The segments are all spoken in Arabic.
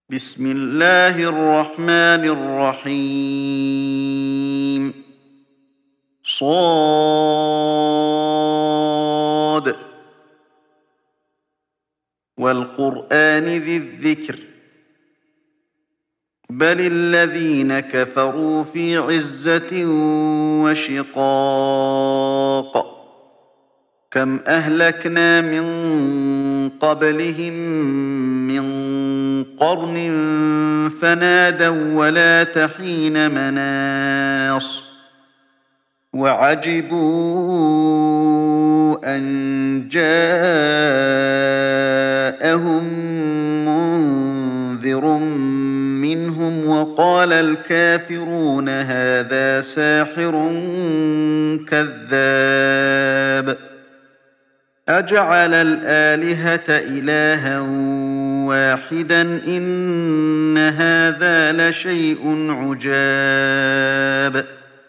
بسم الله الرحمن الرحيم صاد والقرآن ذي الذكر بل الذين كفروا في عزة وشقاق كم أهلكنا من قبلهم من قرن فنادوا ولا تحين مناص وعجبوا أن جاءهم منذر منهم وقال الكافرون هذا ساحر كذاب أجعل الآلهة إلها واحدا إن هذا لشيء عجاب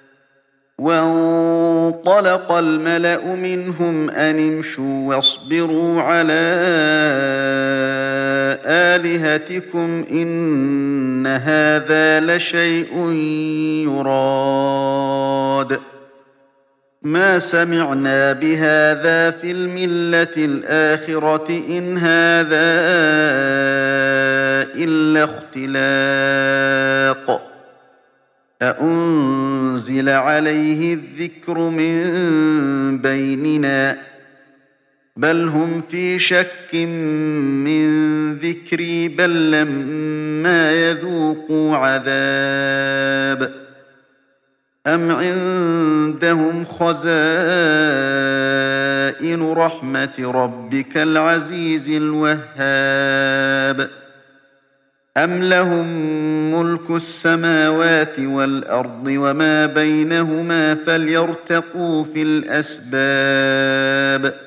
وانطلق الملأ منهم أن امشوا واصبروا على آلهتكم إن هذا لشيء يراد ما سمعنا بهذا في الملة الآخرة إن هذا إلا اختلاق أأنزل عليه الذكر من بيننا بل هم في شك من ذكري بل لما يذوقوا عذاب أم عندهم خزائن رحمة ربك العزيز الوهاب أم لهم ملك السماوات والأرض وما بينهما فليرتقوا في الأسباب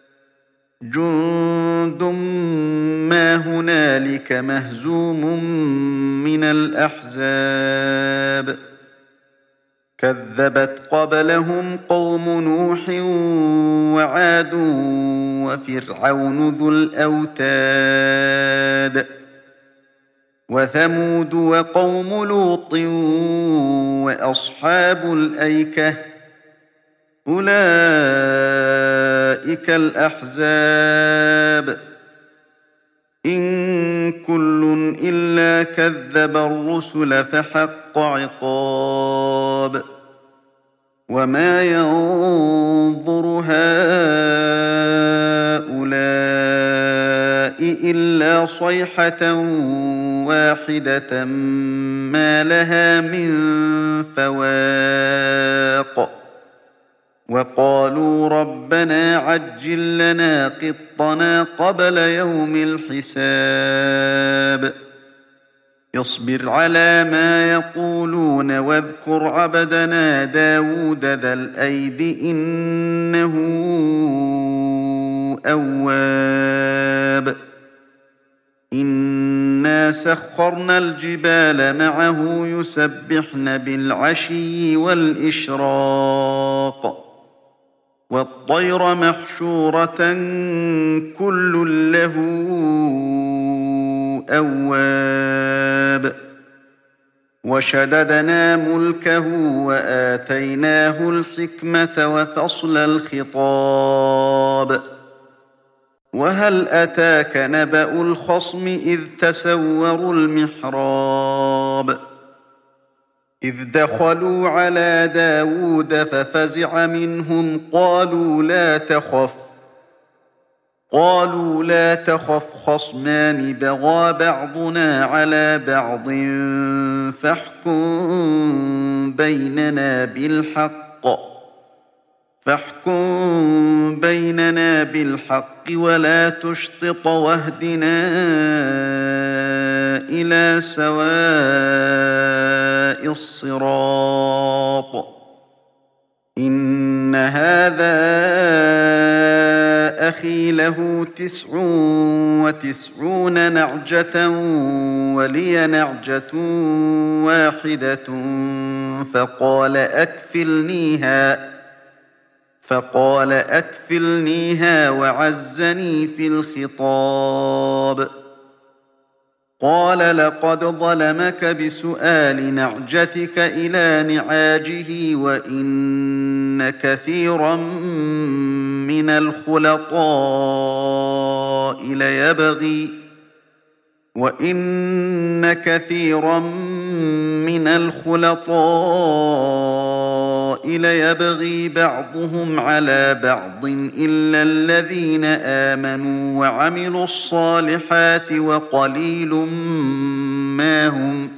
جند ما هنالك مهزوم من الأحزاب كذبت قبلهم قوم نوح وعاد وفرعون ذو الأوتاد وثمود وقوم لوط وأصحاب الأيكة أولئك الأحزاب إن كل إلا كذب الرسل فحق عقاب وما ينظر هؤلاء إلا صيحة واحدة ما لها من فواق وقالوا ربنا عجل لنا قطنا قبل يوم الحساب اصبر على ما يقولون واذكر عبدنا داود ذا الأيد إنه أواب إنا سخرنا الجبال معه يسبحن بالعشي والإشراق والطير محشورة كل له أواب وشددنا ملكه وآتيناه الحكمة وفصل الخطاب وهل أتاك نبأ الخصم إذ تسوروا المحراب إذ دخلوا على داود ففزع منهم قالوا لا تخف خصمان بغى بعضنا على بعض فاحكم بيننا بالحق ولا تشطط واهدنا إلى سواء الصراط إن هذا أخي له 99 نعجة ولي نعجة واحدة فقال أكفلنيها وعزني في الخطاب قال لقد ظلمك بسؤال نعجتك إلى نعاجه وإن كثيرا من الخلطاء ليبغي بعضهم على بعض إلا الذين آمنوا وعملوا الصالحات وقليل ما هم.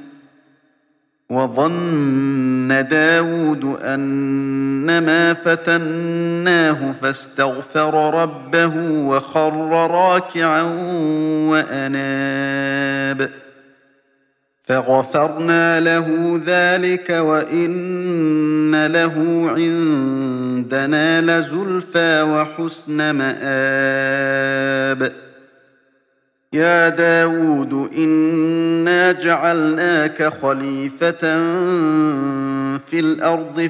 وظن داود أنما فتناه فاستغفر ربه وخر راكعا وأناب فغفرنا له ذلك وإن له عندنا لزلفى وحسن مآب. يا داود إنا جعلناك خليفة في الأرض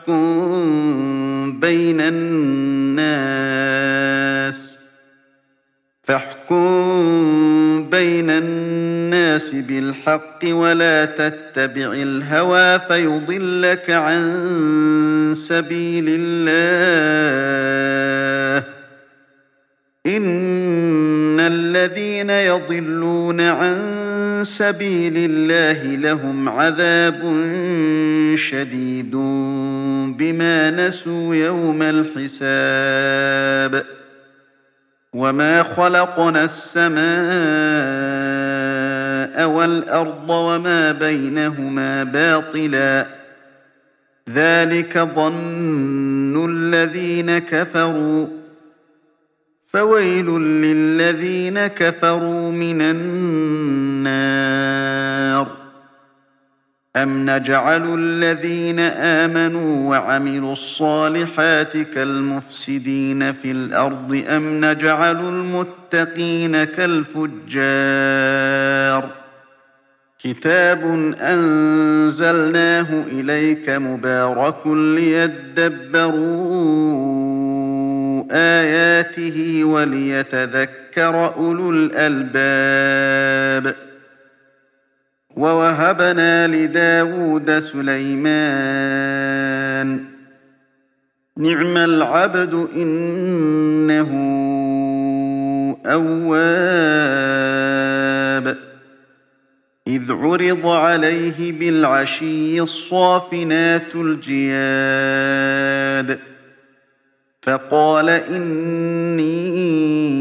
فاحكم بين الناس بالحق ولا تتبع الهوى فيضلك عن سبيل الله. إن الذين يضلون عن سبيل الله لهم عذاب شديد بما نسوا يوم الحساب. وما خلقنا السماء والأرض وما بينهما باطلا ذلك ظن الذين كفروا فويل للذين كفروا من النار. أم نجعل الذين آمنوا وعملوا الصالحات كالمفسدين في الأرض أم نجعل المتقين كالفجار. كتاب أنزلناه إليك مبارك ليدبروا آياته وليتذكر أولو الألباب. ووهبنا لداود سليمان نعم العبد إنه أواب. إذ عرض عليه بالعشي الصافنات الجياد فقال إني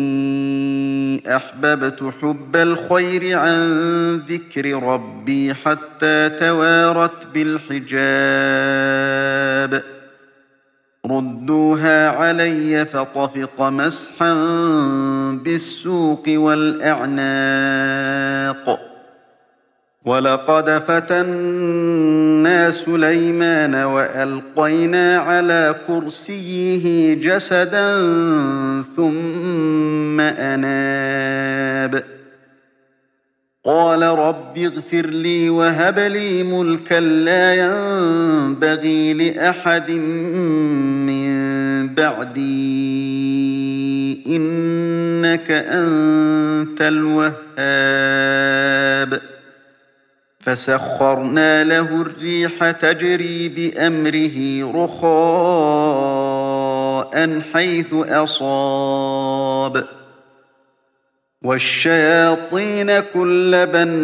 أحببت حب الخير عن ذكر ربي حتى توارت بالحجاب. ردوها علي فطفق مسحا بالسوق والأعناق. ولقد فتنا سليمان وألقينا على كرسيه جسدا ثم أناب. قال رب اغفر لي وهب لي ملكا لا ينبغي لأحد من بعدي إنك أنت الوهاب. فسخرنا له الريح تجري بأمره رخاء حيث أصاب والشياطين كل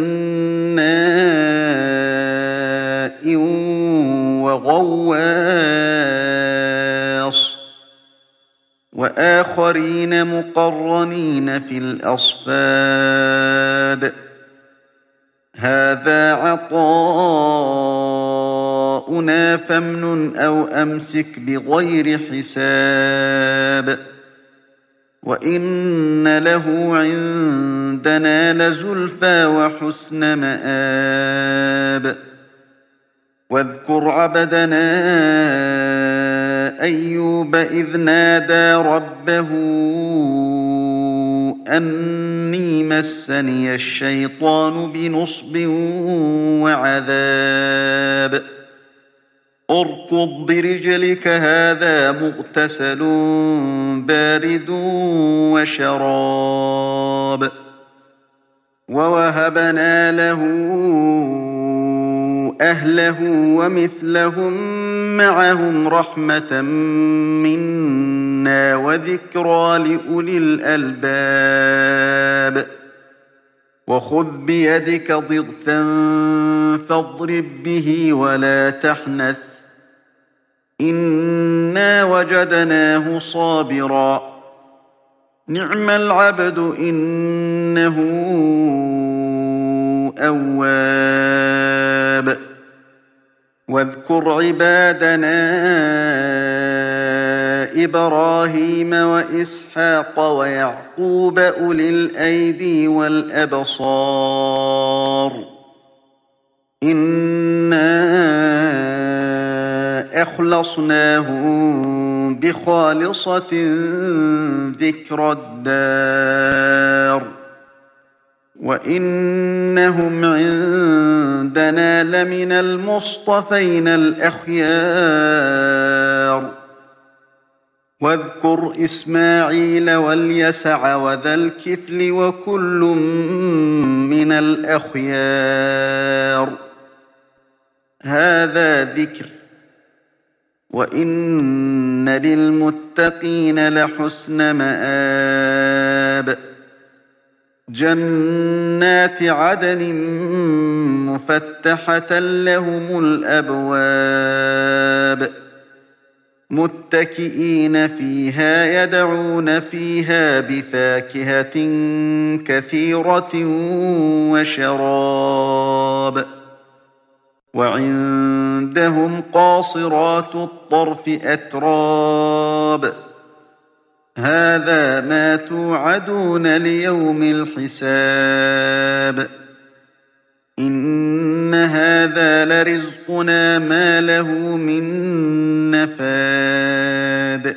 بناء وغواص وآخرين مقرنين في الأصفاد. هذا عطاؤنا فامنن أو أمسك بغير حساب. وإن له عندنا لزلفى وحسن مآب. واذكر عبدنا أيوب إذ نادى ربه أني مسني الشيطان بنصب وعذاب. اركض برجلك هذا مغتسل بارد وشراب. ووهبنا له أهله ومثلهم معهم رحمة منا وذكرى لأولي الألباب وخذ بيدك ضغثا فاضرب به ولا تحنث إنا وجدناه صابرا نعم العبد إنه أواب واذكر عبادنا إبراهيم وإسحاق ويعقوب أولي الأيدي والأبصار إنا أخلصناهم بخالصة ذكر الدار وإنهم عندنا لمن المصطفين الأخيار واذكر إسماعيل واليسع وذا الكفل وكل من الأخيار هذا ذكر وإن للمتقين لحسن مآب جنات عدن مفتحة لهم الأبواب متكئين فيها يدعون فيها بفاكهة كثيرة وشراب وعندهم قاصرات الطرف أتراب هذا ما توعدون ليوم الحساب إن هذا لرزقنا ما له من نفاد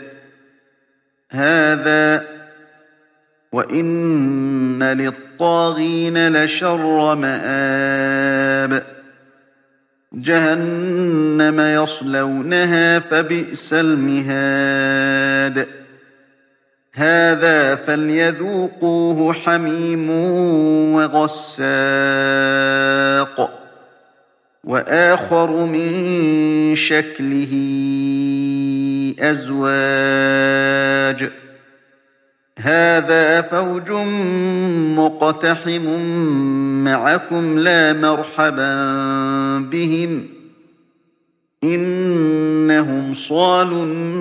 هذا وإن للطاغين لشر مآب جهنم يصلونها فبئس المهاد هذا فليذوقوه حميم وغساق وآخر من شكله أزواج هذا فوج مقتحم معكم لا مرحبا بهم إنهم صالوا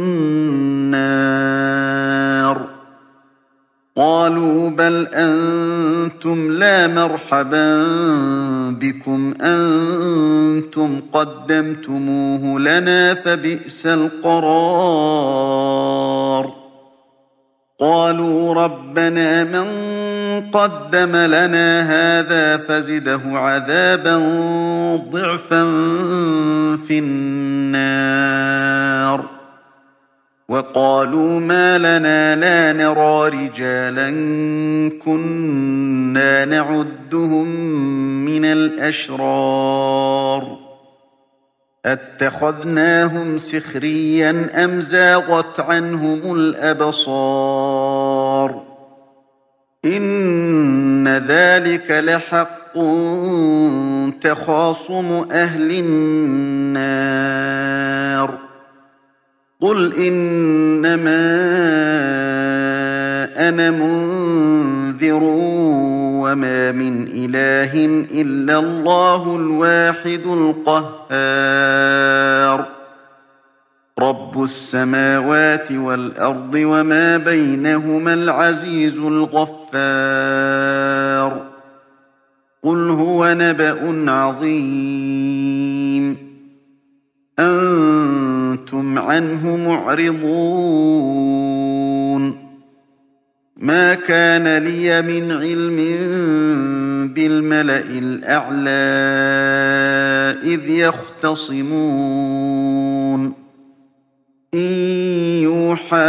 النار قالوا بل أنتم لا مرحبا بكم أنتم قدمتموه لنا فبئس القرار قالوا ربنا من قدم لنا هذا فزده عذابا ضعفا في النار وقالوا ما لنا لا نرى رجالا كنا نعدهم من الأشرار أتخذناهم سخريا أم زاغت عنهم الأبصار إن ذلك لحق تخاصم أهل النار قل إنما أنا منذر وما من إله إلا الله الواحد القهار رب السماوات والأرض وما بينهما العزيز الغفار قل هو نبأ عظيم أنتم عنه معرضون ما كان لي من علم بالملأ الأعلى إذ يختصمون إن يوحى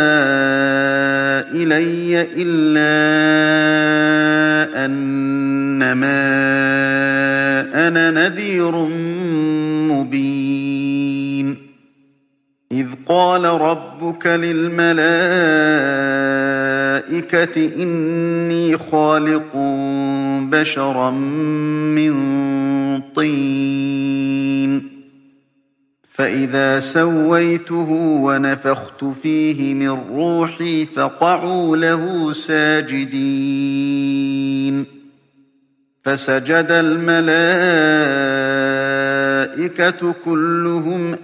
إلي إلا أنما أنا نذير مبين إذ قال ربك للملائكة إني خالق بشرا من طين فإذا سويته ونفخت فيه من روحي فقعوا له ساجدين فسجد الملائكة كلهم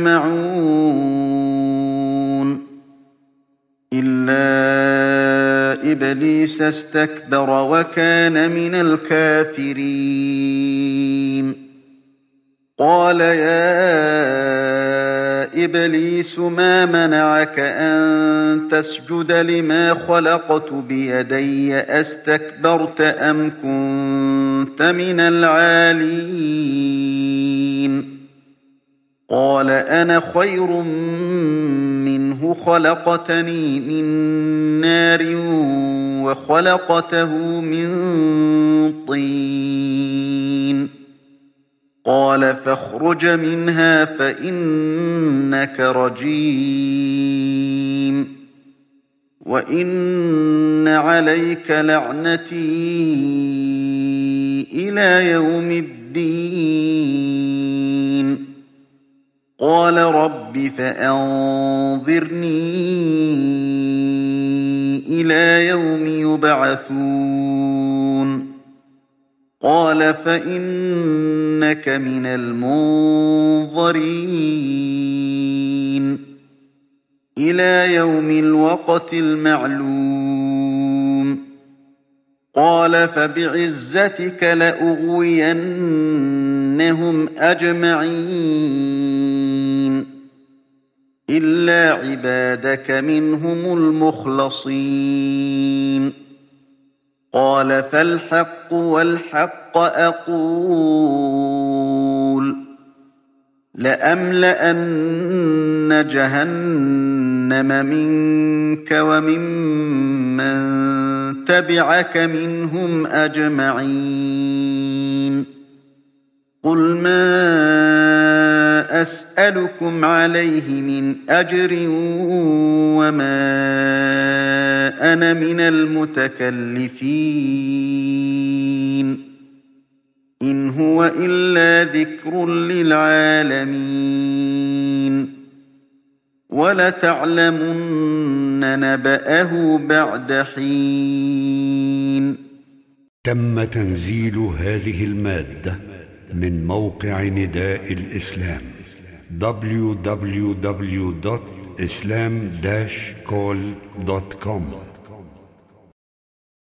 أجمعون إلا إبليس استكبر وكان من الكافرين قال يا إبليس ما منعك أن تسجد لما خلقت بيدي أستكبرت أم كنت من العالين قال أنا خير منه خلقتني من نار وخلقته من طين قال فاخرج منها فإنك رجيم وإن عليك لعنتي إلى يوم الدين قال رب فأنظرني إلى يوم يبعثون قال فإنك من المنظرين إلى يوم الوقت المعلوم قال فبعزتك لأغوينهم أجمعين إلا عبادك منهم المخلصين قال فالحق والحق أقول لأملأن جهنم منك وممن تبعك منهم أجمعين قل ما أسألكم عليه من أجر وما أنا من المتكلفين إن هو إلا ذكر للعالمين ولتعلمن نبأه بعد حين. تم تنزيل هذه المادة من موقع نداء الإسلام www.islam-call.com